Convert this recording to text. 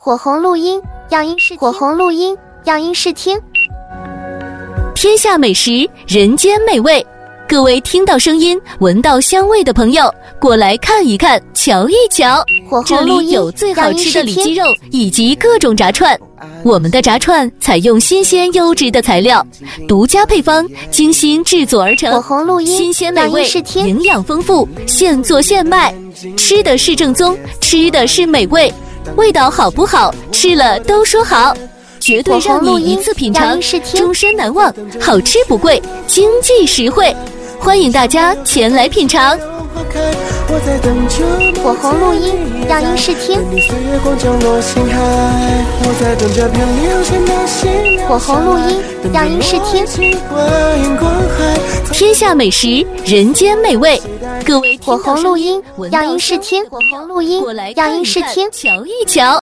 火红录音样音试听，火红录音样音试听。 天下美食，人间美味。各位听到声音、闻到香味的朋友，过来看一看，瞧一瞧。这里有最好吃的里脊肉以及各种炸串。我们的炸串采用新鲜优质的材料，独家配方，精心制作而成。 火红录音新鲜美味，营养丰富，现做现卖。吃的是正宗，吃的是美味，味道好不好，吃了都说好。绝对让你一次品尝，终身难忘。好吃不贵，经济实惠，欢迎大家前来品尝。 火红录音样音试听，火红录音样音试听。 天下美食，人间美味。各位火红录音样音试听，火红录音样音试听， 瞧一瞧。